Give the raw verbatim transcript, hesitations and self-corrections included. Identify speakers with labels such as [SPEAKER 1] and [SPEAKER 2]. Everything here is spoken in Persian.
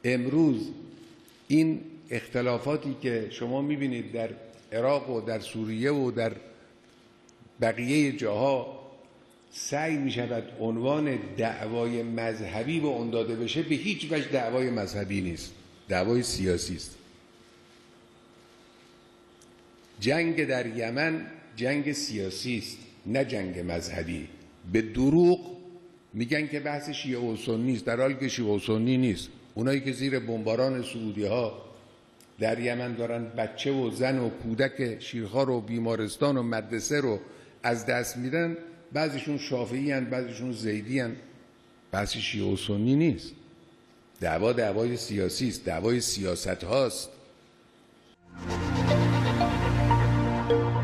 [SPEAKER 1] امروز این اختلافاتی که شما میبینید در عراق و در سوریه و در بقیه جاها سعی می شود عنوان دعوای مذهبی به اون داده بشه، به هیچ وجه دعوای مذهبی نیست، دعوای سیاسی است. جنگ در یمن جنگ سیاسی است، نه جنگ مذهبی. به دروغ میگن که بحث شیعه و سنی است، در حالی که شیعه و سنی نیست. اونایی که زیر بمباران سعودی ها در یمن دارن بچه و زن و کودک شیرخوار و بیمارستان و مدرسه رو از دست میدن، بعضیشون شافعی هن، بعضیشون زیدی هن. بحث شیعه و سنی نیست. دعوا دعوای سیاسی است، دعوای سیاست هاست.